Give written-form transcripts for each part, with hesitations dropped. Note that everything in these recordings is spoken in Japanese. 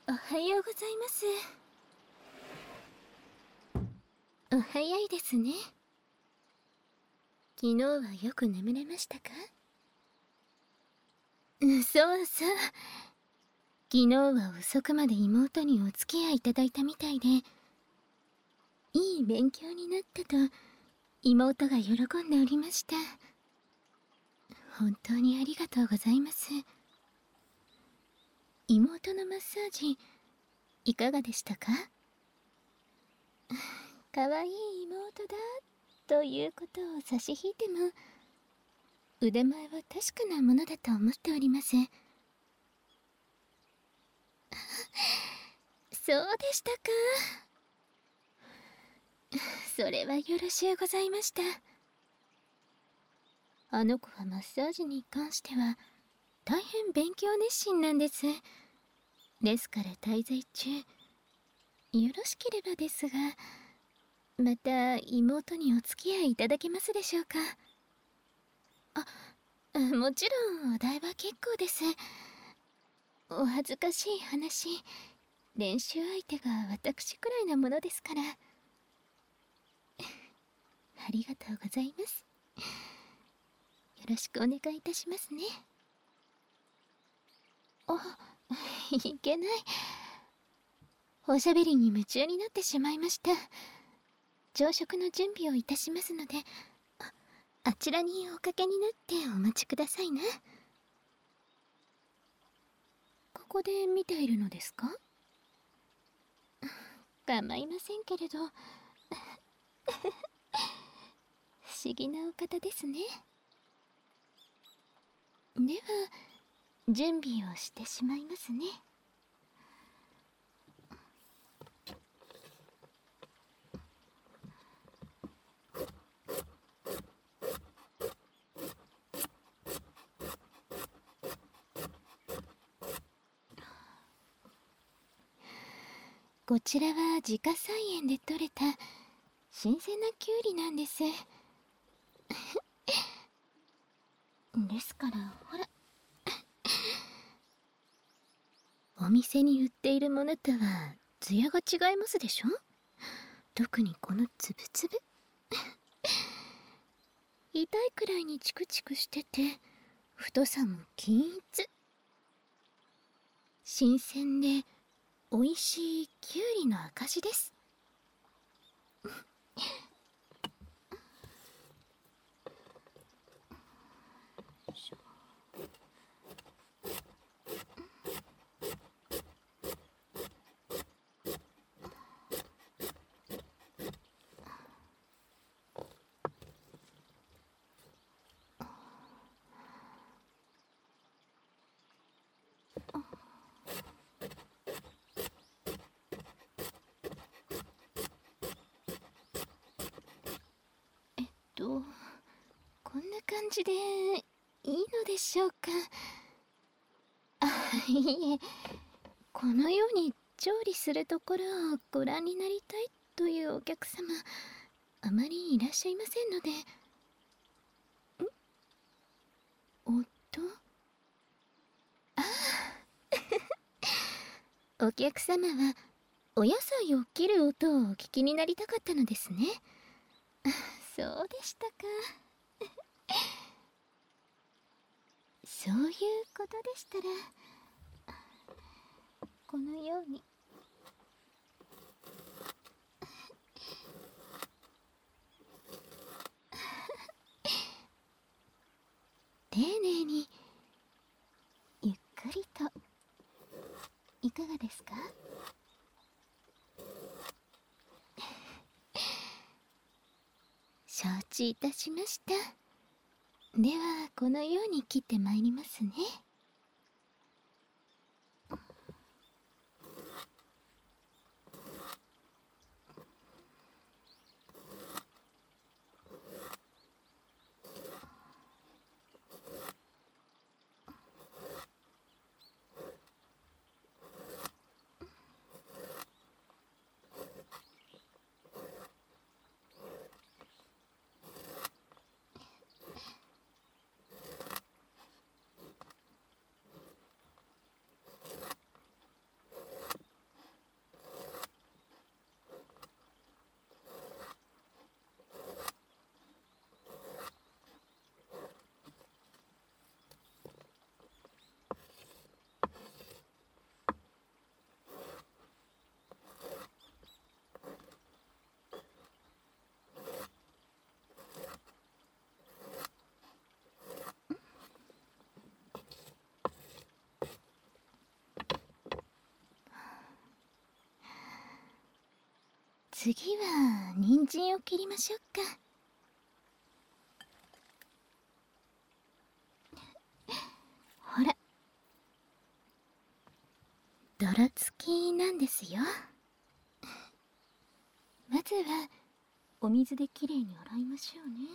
おはようございます。お早いですね。昨日はよく眠れましたか？そうそう。昨日は遅くまで妹にお付き合いいただいたみたいで、いい勉強になったと妹が喜んでおりました。本当にありがとうございます。妹のマッサージいかがでしたか？かわいい妹だということを差し引いても、腕前は確かなものだと思っております。そうでしたか。それはよろしゅうございました。あの子はマッサージに関しては大変勉強熱心なんです。ですから滞在中、よろしければですが、また妹にお付き合いいただけますでしょうか？もちろんお代は結構です。お恥ずかしい話、練習相手が私くらいなものですから。ありがとうございます。よろしくお願いいたしますね。いけない。おしゃべりに夢中になってしまいました。朝食の準備をいたしますので、あちらにおかけになってお待ちくださいな。ここで見ているのですか？構いませんけれど。不思議なお方ですね。では準備をしてしまいますね。こちらは自家菜園で採れた新鮮なキュウリなんです。ですからほら、お店に売っているものとはツヤが違いますでしょ？特にこのつぶつぶ痛いくらいにチクチクしてて、太さも均一。新鮮で美味しいキュウリの証です。こんな感じでいいのでしょうか？いえ、このように調理するところをご覧になりたいというお客様、あまりいらっしゃいませんので。音？お客様はお野菜を切る音をお聞きになりたかったのですね。そうでしたか。そういうことでしたら、このように。丁寧にゆっくりと。いかがですか？承知いたしました。ではこのように切ってまいりますね。 次は人参を切りましょうか。ほら、泥付きなんですよ。まずはお水できれいに洗いましょうね。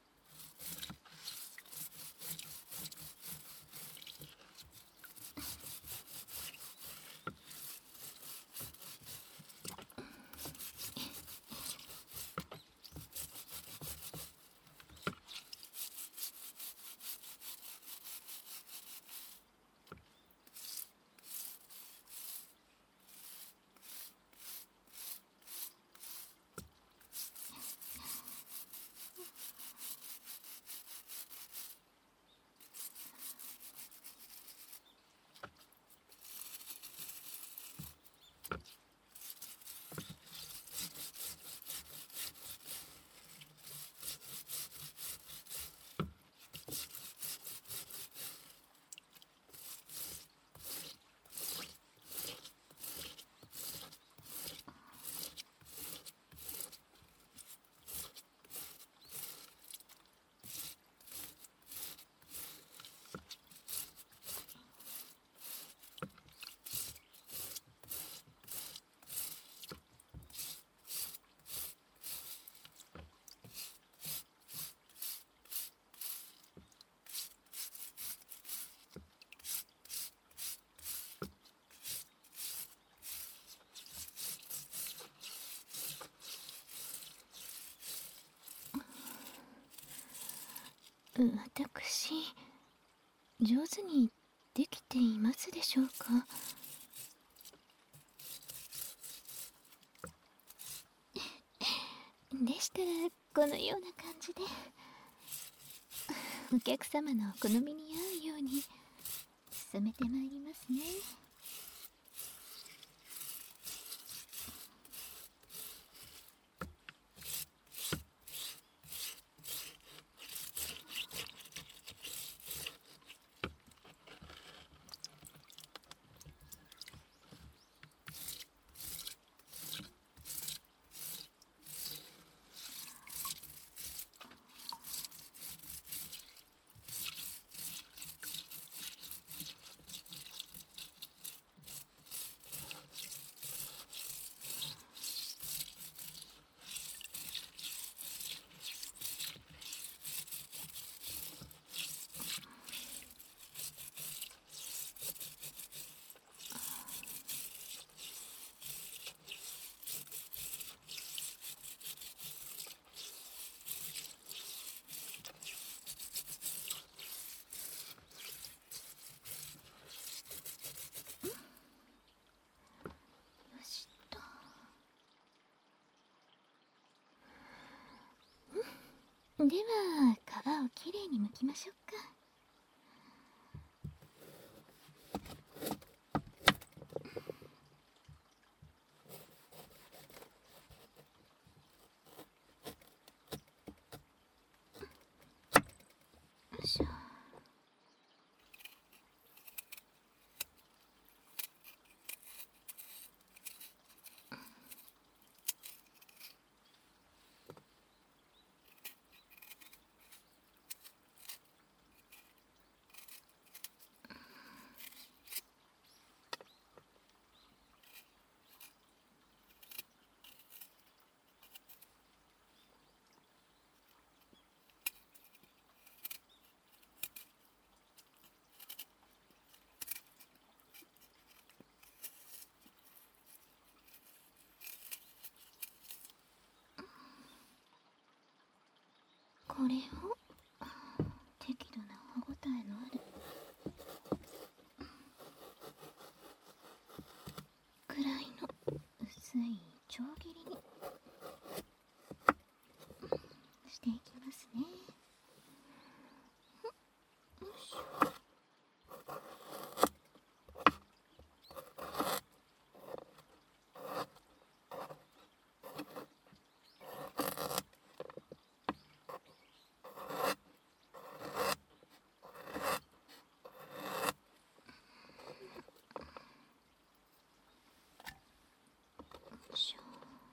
私、上手にできていますでしょうか。でしたらこのような感じでお客様のお好みに合うように進めてまいりますね。よしっと。では皮をきれいに剥きましょうか。よいしょ。これを適度な歯ごたえのあるくらいの薄い丁切りにしていきますね。よいしょ。よいしょ。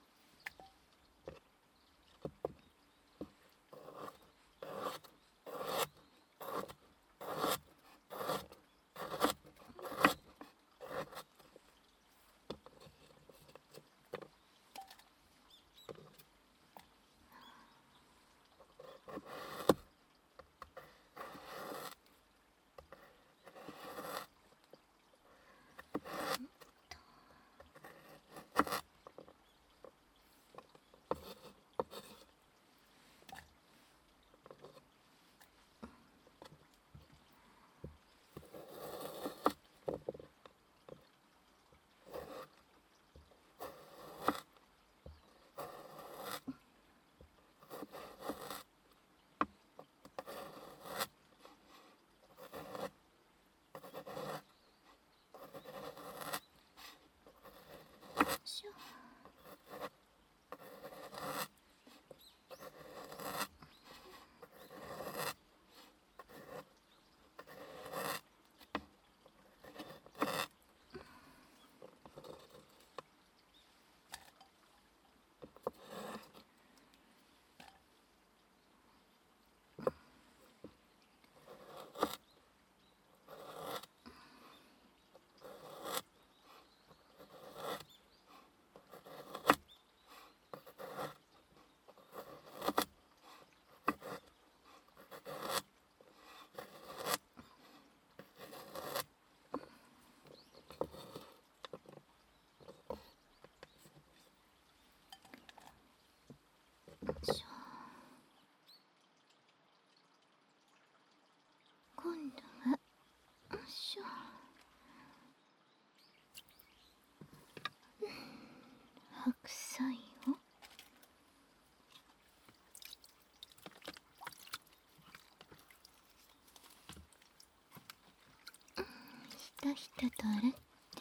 白菜をひたひたと洗って、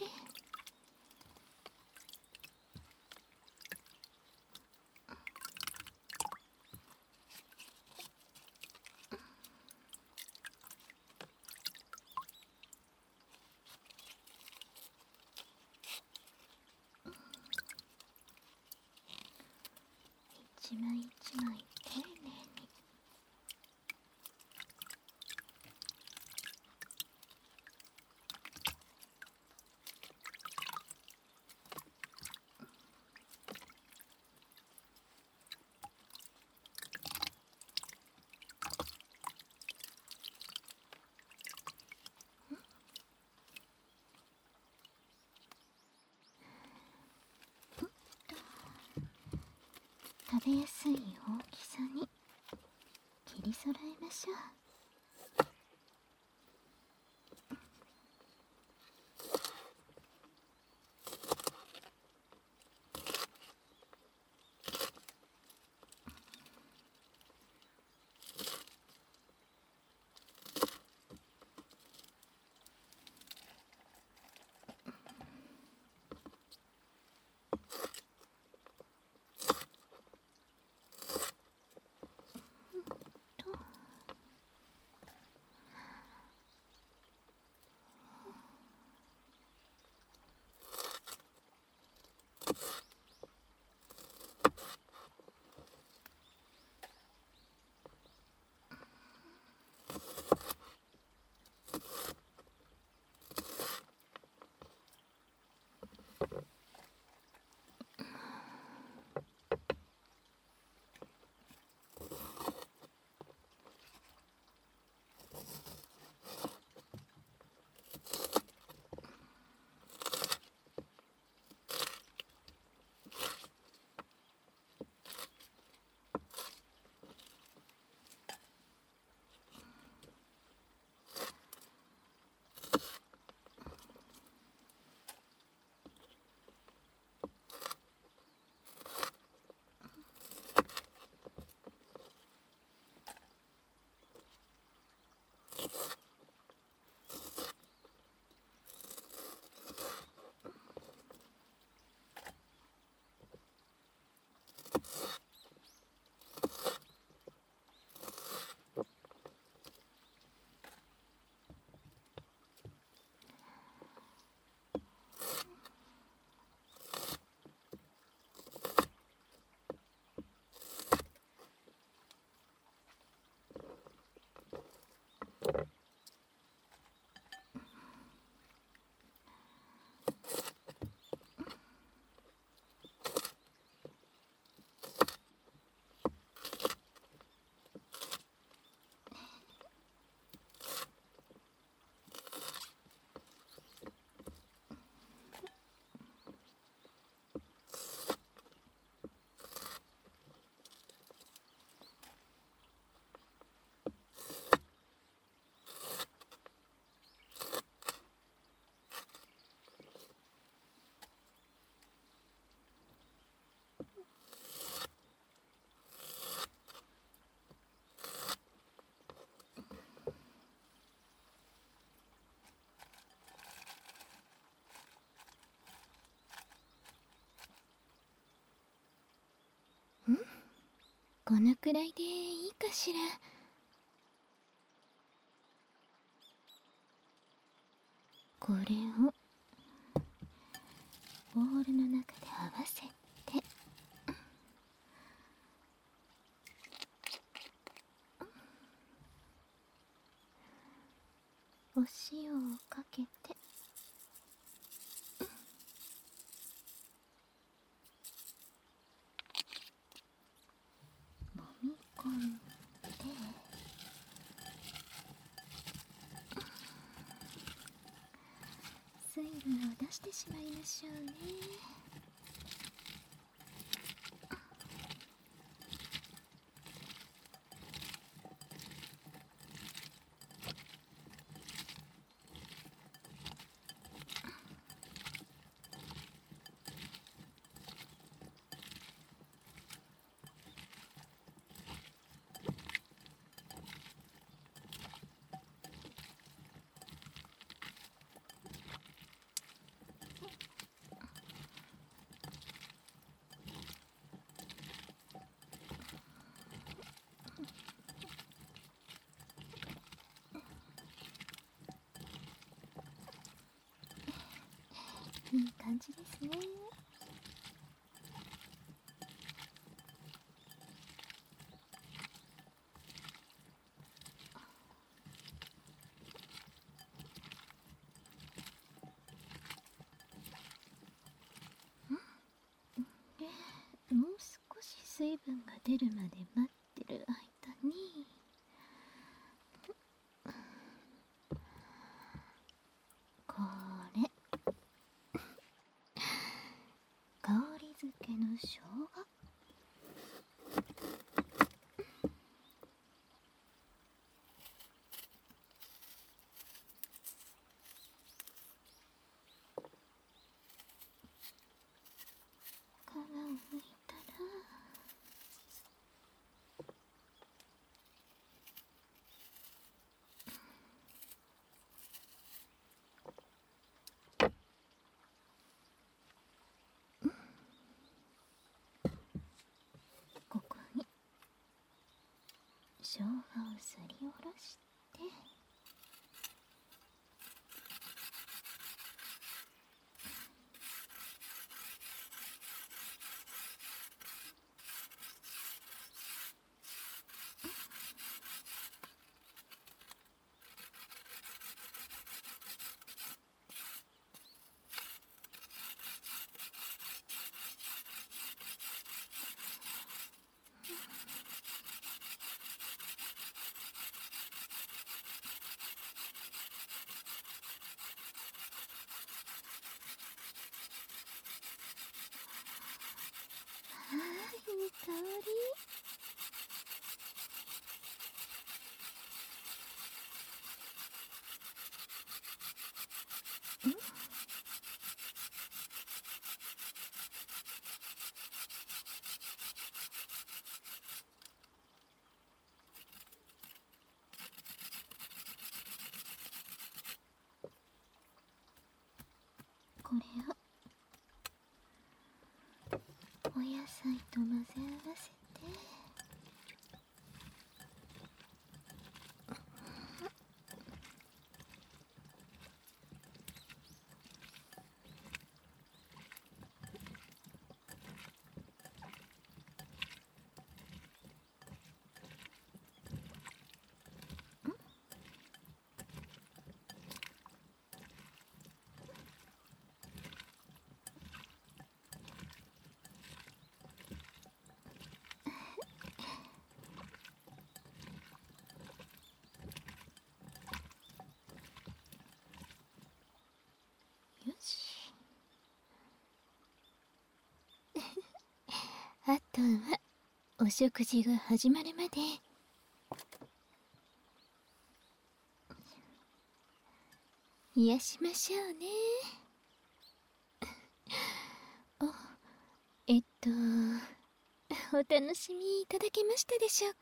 一枚一枚丁寧に。食べやすい大きさに切り揃えましょう。このくらいでいいかしら。これをボウルの中で合わせて、お塩をかけて、揉み込んで、水分を出してしまいましょうね。 いい感じですね。で、もう少し水分が出るまで待ってる間に、これ香り付けの生姜。皮を剥いたら、ここに生姜をすりおろして、いい香り。これをお野菜と混ぜ合わせて、よし。あとはお食事が始まるまで癒しましょうね。お楽しみいただけましたでしょうか。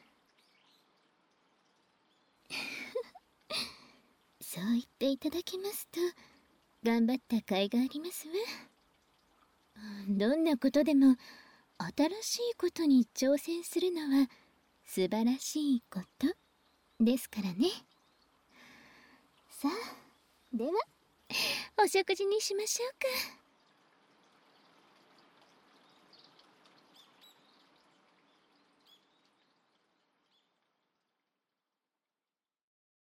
そう言っていただけますと頑張った甲斐がありますわ。どんなことでも新しいことに挑戦するのは素晴らしいことですからね。さあ、ではお食事にしましょうか。